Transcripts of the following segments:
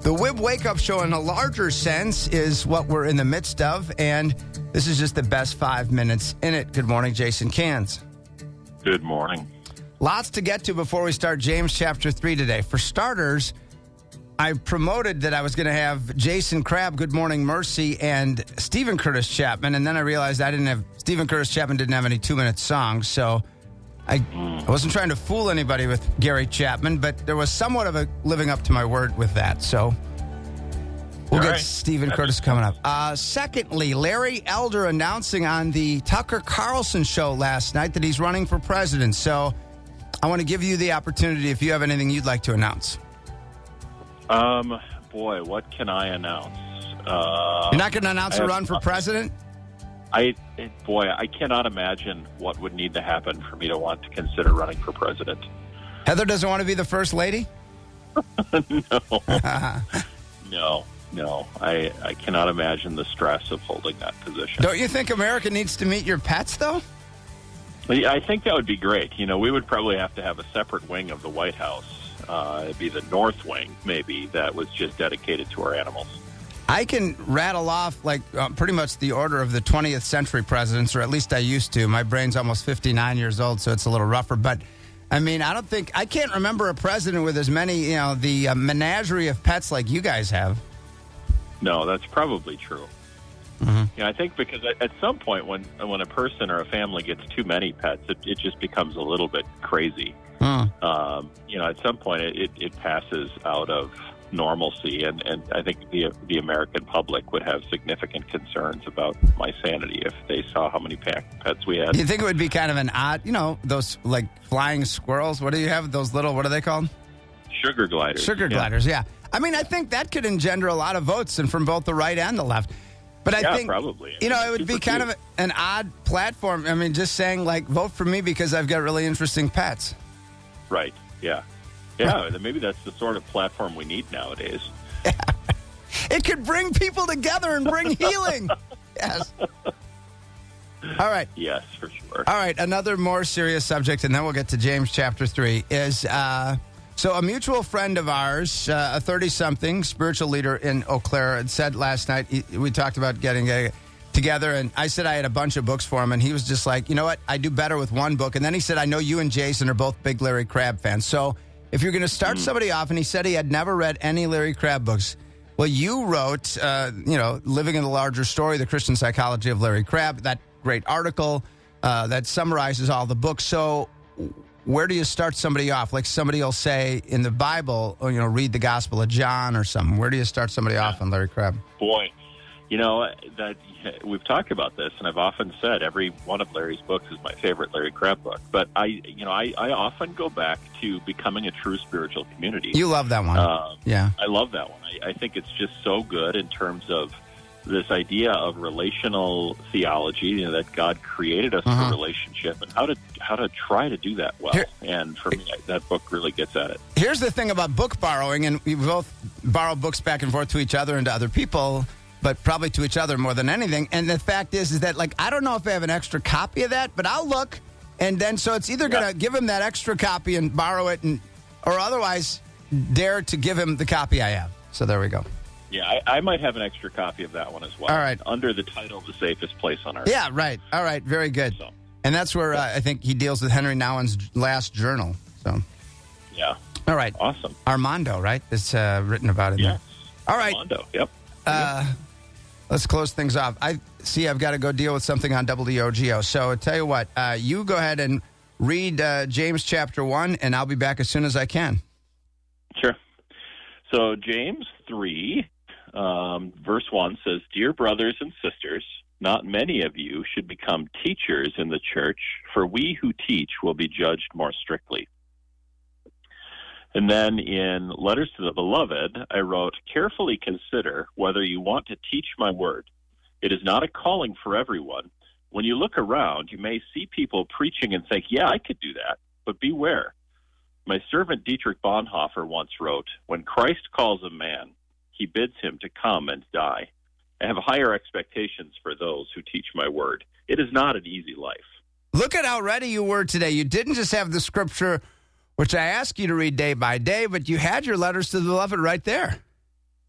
The WIB Wake Up Show in a larger sense is what we're in the midst of, and this is just the best 5 minutes in it. Good morning, Jason Cans. Good morning. Lots to get to before we start James chapter 3 today. For starters, I promoted that I was going to have Jason Crabb, Good Morning Mercy, and Stephen Curtis Chapman, and then I realized Stephen Curtis Chapman didn't have any 2-minute songs, so I wasn't trying to fool anybody with Gary Chapman, but there was somewhat of a living up to my word with that. So we'll get Stephen Curtis coming up. Secondly, Larry Elder announcing on the Tucker Carlson show last night that he's running for president. So I want to give you the opportunity if you have anything you'd like to announce. Boy, what can I announce? You're not going to announce a run for president? I cannot imagine what would need to happen for me to want to consider running for president. Heather doesn't want to be the first lady? No. I cannot imagine the stress of holding that position. Don't you think America needs to meet your pets, though? I think that would be great. You know, we would probably have to have a separate wing of the White House. It'd be the North Wing, maybe, that was just dedicated to our animals. I can rattle off pretty much the order of the 20th century presidents, or at least I used to. My brain's almost 59 years old, so it's a little rougher. But, I mean, I can't remember a president with as many, the menagerie of pets like you guys have. No, that's probably true. Mm-hmm. Yeah, I think because at some point when a person or a family gets too many pets, it just becomes a little bit crazy. At some point it passes out of normalcy, and I think the American public would have significant concerns about my sanity if they saw how many pets we had. Do you think it would be kind of an odd, those like flying squirrels? What do you have? Those little, what are they called? Sugar gliders. Sugar gliders, yeah. I mean, I think that could engender a lot of votes, and from both the right and the left. But I think, probably. It would be kind of an odd platform. I mean, just saying, vote for me because I've got really interesting pets. Right, yeah. Yeah, maybe that's the sort of platform we need nowadays. It could bring people together and bring healing. Yes. All right. Yes, for sure. All right, another more serious subject, and then we'll get to James chapter 3, is... So a mutual friend of ours, a 30-something spiritual leader in Eau Claire, had said last night, we talked about getting together, and I said I had a bunch of books for him, and he was just like, you know what, I do better with one book. And then he said, I know you and Jason are both big Larry Crabb fans. So if you're going to start somebody off, and he said he had never read any Larry Crabb books. Well, you wrote, Living in the Larger Story, The Christian Psychology of Larry Crabb, that great article that summarizes all the books. So... where do you start somebody off? Like somebody will say in the Bible, read the Gospel of John or something. Where do you start somebody off on Larry Crabb? Boy, that we've talked about this, and I've often said every one of Larry's books is my favorite Larry Crabb book. But I often go back to Becoming a True Spiritual Community. You love that one. Yeah. I love that one. I think it's just so good in terms of this idea of relational theology, that God created us for relationship, and how to try to do that well. And for me, that book really gets at it. Here's the thing about book borrowing, and we both borrow books back and forth to each other and to other people, but probably to each other more than anything. And the fact is that, I don't know if I have an extra copy of that, but I'll look, and then so it's either going to give him that extra copy and borrow it, or otherwise dare to give him the copy I have. So there we go. Yeah, I might have an extra copy of that one as well. All right. Under the title, The Safest Place on Earth. Yeah, right. All right, very good. So, and that's where I think he deals with Henry Nouwen's last journal. So, yeah. All right. Awesome. Armando, right? It's written about it. Yes. All right. Armando, yep. Let's close things off. I've got to go deal with something on WOGO. So, I tell you what, you go ahead and read James chapter 1, and I'll be back as soon as I can. Sure. So, James 3... verse 1 says, Dear brothers and sisters, not many of you should become teachers in the church, for we who teach will be judged more strictly. And then in Letters to the Beloved, I wrote, Carefully consider whether you want to teach my word. It is not a calling for everyone. When you look around, you may see people preaching and think, yeah, I could do that, but beware. My servant Dietrich Bonhoeffer once wrote, When Christ calls a man, he bids him to come and die. I have higher expectations for those who teach my word. It is not an easy life. Look at how ready you were today. You didn't just have the scripture, which I ask you to read day by day, but you had your Letters to the Beloved right there.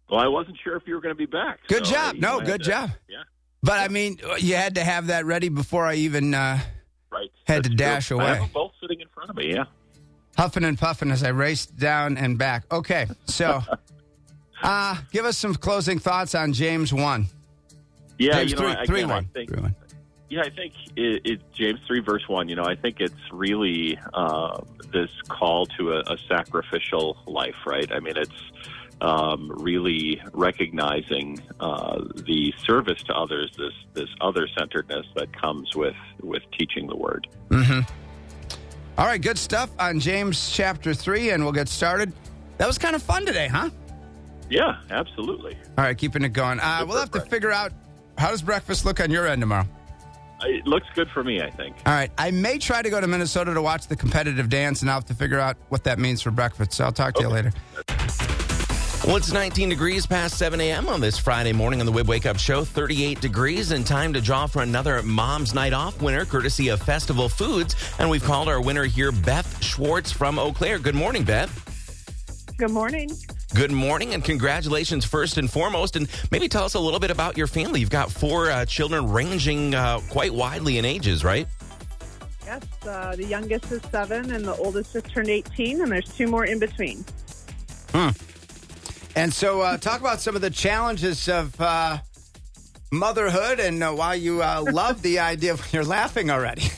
Well, I wasn't sure if you were going to be back. Good job. No, good job. Yeah. But, I mean, you had to have that ready before I even Right. had to dash away. I have them both sitting in front of me, yeah. Huffing and puffing as I raced down and back. Okay, so give us some closing thoughts on James 1. Yeah, James 3:1. I think it James 3 verse 1. I think it's really this call to a sacrificial life, right? I mean, it's really recognizing the service to others, this other-centeredness that comes with teaching the word. Mm-hmm. All right, good stuff on James chapter 3, and we'll get started. That was kind of fun today, huh? Yeah, absolutely. All right, keeping it going. We'll have to figure out, how does breakfast look on your end tomorrow? It looks good for me, I think. All right, I may try to go to Minnesota to watch the competitive dance, and I'll have to figure out what that means for breakfast, so I'll talk to you later. Well, it's 19 degrees past 7 a.m. on this Friday morning on the Wib Wake Up Show. 38 degrees and time to draw for another Mom's Night Off winner, courtesy of Festival Foods. And we've called our winner here, Beth Schwartz from Eau Claire. Good morning, Beth. Good morning. Good morning, and congratulations first and foremost. And maybe tell us a little bit about your family. You've got 4 children ranging quite widely in ages, right? Yes, the youngest is 7 and the oldest just turned 18, and there's 2 more in between. And so talk about some of the challenges of motherhood and why you love the idea of you're laughing already.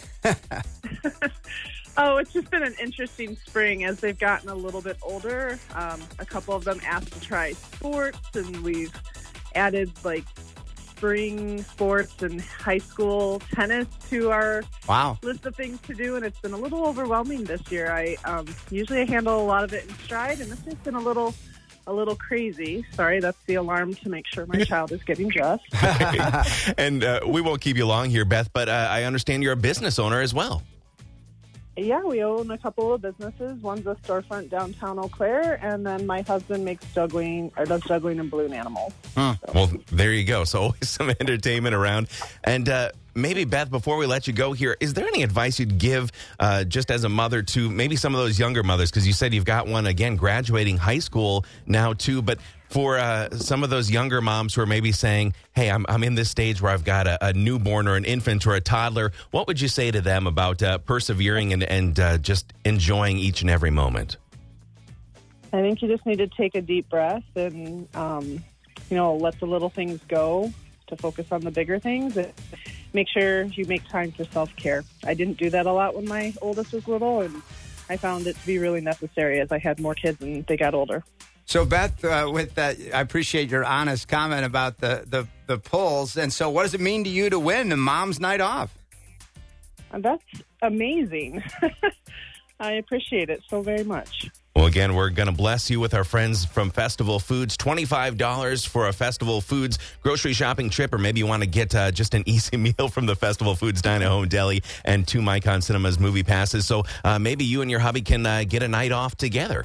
Oh, it's just been an interesting spring as they've gotten a little bit older. A couple of them asked to try sports, and we've added spring sports and high school tennis to our list of things to do, and it's been a little overwhelming this year. I usually handle a lot of it in stride, and this has been a little crazy. Sorry, that's the alarm to make sure my child is getting dressed. And we won't keep you long here, Beth, but I understand you're a business owner as well. Yeah, we own a couple of businesses. One's a storefront downtown Eau Claire, and then my husband does juggling and balloon animals. So. Well, there you go. So always some entertainment around. And maybe, Beth, before we let you go here, is there any advice you'd give just as a mother to maybe some of those younger mothers? Because you said you've got one, again, graduating high school now, too. But for some of those younger moms who are maybe saying, hey, I'm in this stage where I've got a newborn or an infant or a toddler, what would you say to them about persevering and just enjoying each and every moment? I think you just need to take a deep breath and, let the little things go to focus on the bigger things. And make sure you make time for self-care. I didn't do that a lot when my oldest was little, and I found it to be really necessary as I had more kids and they got older. So, Beth, with that, I appreciate your honest comment about the polls. And so what does it mean to you to win the Mom's Night Off? That's amazing. I appreciate it so very much. Well, again, we're going to bless you with our friends from Festival Foods. $25 for a Festival Foods grocery shopping trip, or maybe you want to get just an easy meal from the Festival Foods Dine-at-Home Deli, and 2 Micon Cinemas movie passes. So maybe you and your hubby can get a night off together.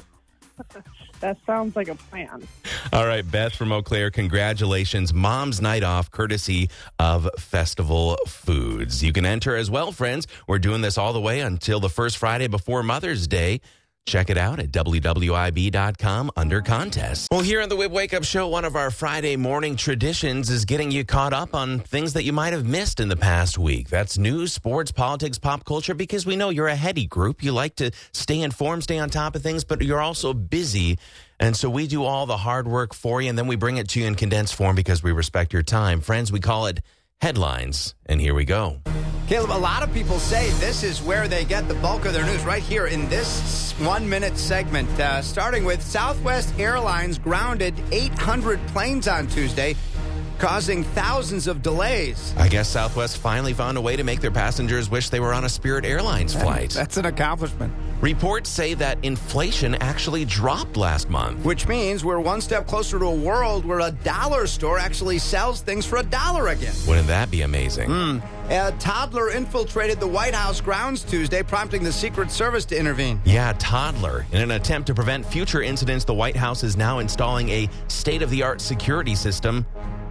That sounds like a plan. All right, Beth from Eau Claire, congratulations. Mom's Night Off, courtesy of Festival Foods. You can enter as well, friends. We're doing this all the way until the first Friday before Mother's Day. Check it out at WWIB.com under contests. Well, here on the Wib Wake Up Show, one of our Friday morning traditions is getting you caught up on things that you might have missed in the past week. That's news, sports, politics, pop culture, because we know you're a heady group. You like to stay informed, stay on top of things, but you're also busy. And so we do all the hard work for you, and then we bring it to you in condensed form because we respect your time. Friends, we call it Headlines, and here we go. Caleb, a lot of people say this is where they get the bulk of their news, right here in this 1-minute segment. Starting with Southwest Airlines grounded 800 planes on Tuesday, causing thousands of delays. I guess Southwest finally found a way to make their passengers wish they were on a Spirit Airlines flight. That's an accomplishment. Reports say that inflation actually dropped last month. Which means we're one step closer to a world where a dollar store actually sells things for $1 again. Wouldn't that be amazing? A toddler infiltrated the White House grounds Tuesday, prompting the Secret Service to intervene. Yeah, toddler. In an attempt to prevent future incidents, the White House is now installing a state-of-the-art security system.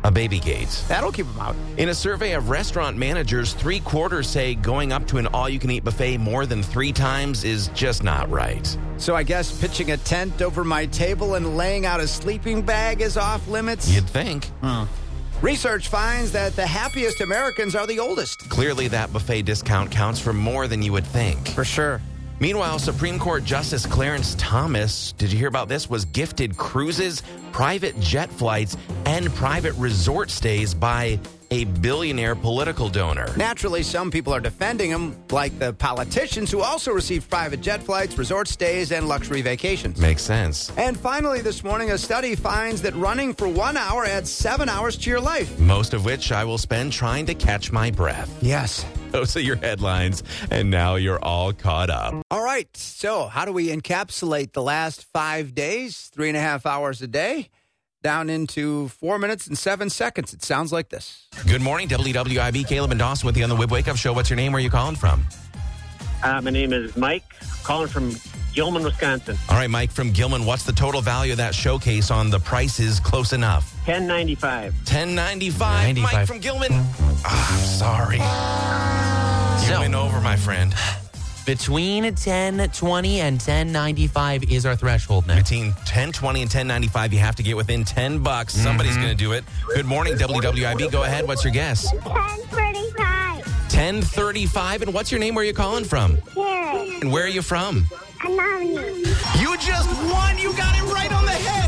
a baby gate. That'll keep them out. In a survey of restaurant managers, 3/4 say going up to an all-you-can-eat buffet more than 3 times is just not right. So I guess pitching a tent over my table and laying out a sleeping bag is off limits? You'd think. Research finds that the happiest Americans are the oldest. Clearly, that buffet discount counts for more than you would think. For sure. Meanwhile, Supreme Court Justice Clarence Thomas, did you hear about this, was gifted cruises, private jet flights, and private resort stays by a billionaire political donor. Naturally, some people are defending him, like the politicians who also received private jet flights, resort stays, and luxury vacations. Makes sense. And finally, this morning, a study finds that running for 1 hour adds 7 hours to your life. Most of which I will spend trying to catch my breath. Yes. Those are your headlines, and now you're all caught up. All right, so how do we encapsulate the last 5 days, 3.5 hours a day, down into 4 minutes and 7 seconds? It sounds like this. Good morning, WWIB. Caleb and Dawson with you on the Wib Wake Up Show. What's your name? Where are you calling from? My name is Mike, calling from Gilman, Wisconsin. All right, Mike from Gilman, what's the total value of that showcase on The Price is Close Enough? $10.95. $10.95. Mike from Gilman. I'm sorry. You went over, my friend. Between $10.20 and $10.95 is our threshold now. Between $10.20 and $10.95, you have to get within $10. Somebody's going to do it. Good morning, WWIB. Go ahead. What's your guess? $10.35. $10.35. And what's your name? Where are you calling from? Karen. And where are you from? Anonymous. You just won. You got it right on the head.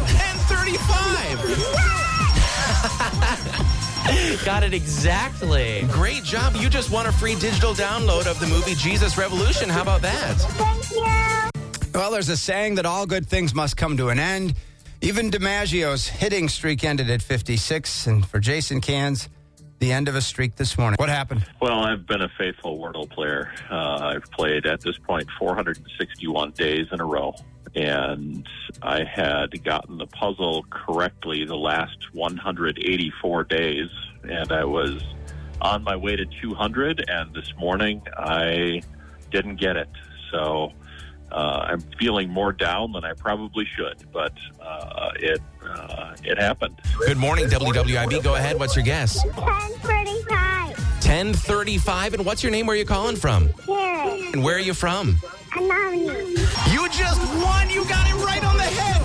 $10.35. Got it exactly. Great job. You just won a free digital download of the movie Jesus Revolution. How about that? Thank you. Well, there's a saying that all good things must come to an end. Even DiMaggio's hitting streak ended at 56. And for Jason Cans, the end of a streak this morning. What happened? Well, I've been a faithful Wordle player. I've played at this point 461 days in a row. And I had gotten the puzzle correctly the last 184 days, and I was on my way to 200, and this morning I didn't get it. So I'm feeling more down than I probably should, but it happened. Good morning, WWIB. Go ahead. What's your guess? $10.35. $10.35. And what's your name? Where are you calling from? Karen. And where are you from? Anonymous. You just won. You got it right on the head.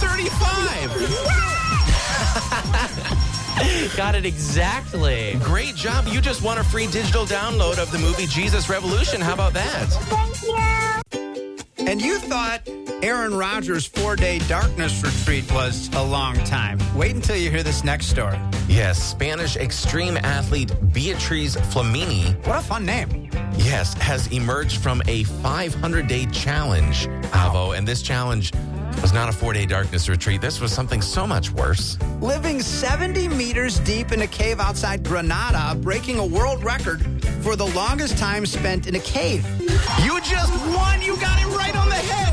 $10.35. Got it exactly. Great job. You just won a free digital download of the movie Jesus Revolution. How about that? Thank you. And you thought Aaron Rodgers' 4-day darkness retreat was a long time. Wait until you hear this next story. Yes, Spanish extreme athlete Beatriz Flamini, What a fun name. yes, has emerged from a 500-day challenge, Avo. And this challenge was not a 4-day darkness retreat. This was something so much worse. Living 70 meters deep in a cave outside Granada, breaking a world record for the longest time spent in a cave. You just won. You got it right on the head.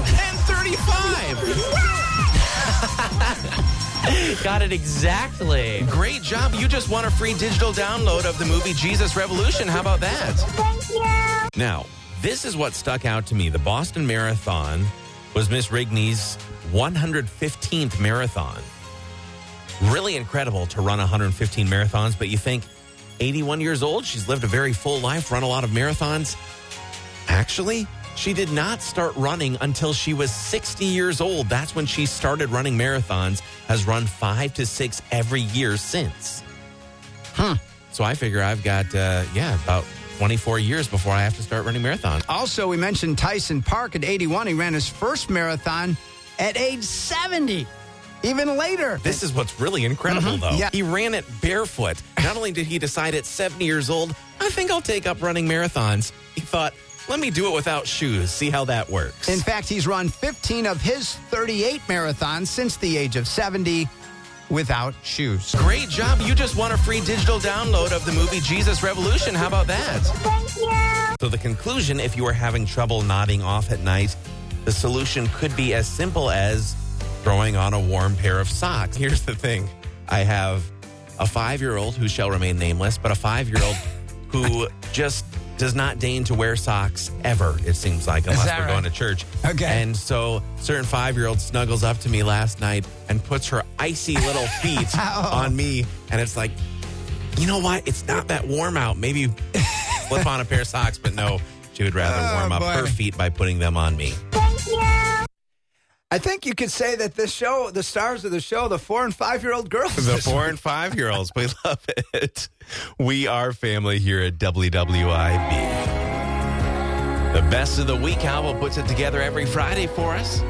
$10.35. Got it exactly. Great job. You just won a free digital download of the movie Jesus Revolution. How about that? Thank you. Now, this is what stuck out to me. The Boston Marathon was Miss Rigney's 115th marathon. Really incredible to run 115 marathons, but you think 81 years old, she's lived a very full life, run a lot of marathons. Actually, she did not start running until she was 60 years old. That's when she started running marathons, has run 5 to 6 every year since. So I figure I've got, about 24 years before I have to start running marathons. Also, we mentioned Tyson Park at 81. He ran his first marathon at age 70. Even later. This is what's really incredible, though. Yeah. He ran it barefoot. Not only did he decide at 70 years old, I think I'll take up running marathons, he thought, let me do it without shoes, see how that works. In fact, he's run 15 of his 38 marathons since the age of 70 without shoes. Great job. You just won a free digital download of the movie Jesus Revolution. How about that? Thank you. So the conclusion, if you are having trouble nodding off at night, the solution could be as simple as throwing on a warm pair of socks. Here's the thing. I have a 5-year-old who shall remain nameless, but a 5-year-old who just does not deign to wear socks ever, it seems like, unless that we're right? going to church. Okay. And so certain 5-year-old snuggles up to me last night and puts her icy little feet on me. And it's like, you know what? It's not that warm out. Maybe flip on a pair of socks, but no, she would rather warm up boy. her feet by putting them on me. Thank you. I think you could say that this show, the stars of the show, the 4 and 5-year-old girls. The 4 and 5-year-olds. We love it. We are family here at WWIB. The best of the week album puts it together every Friday for us.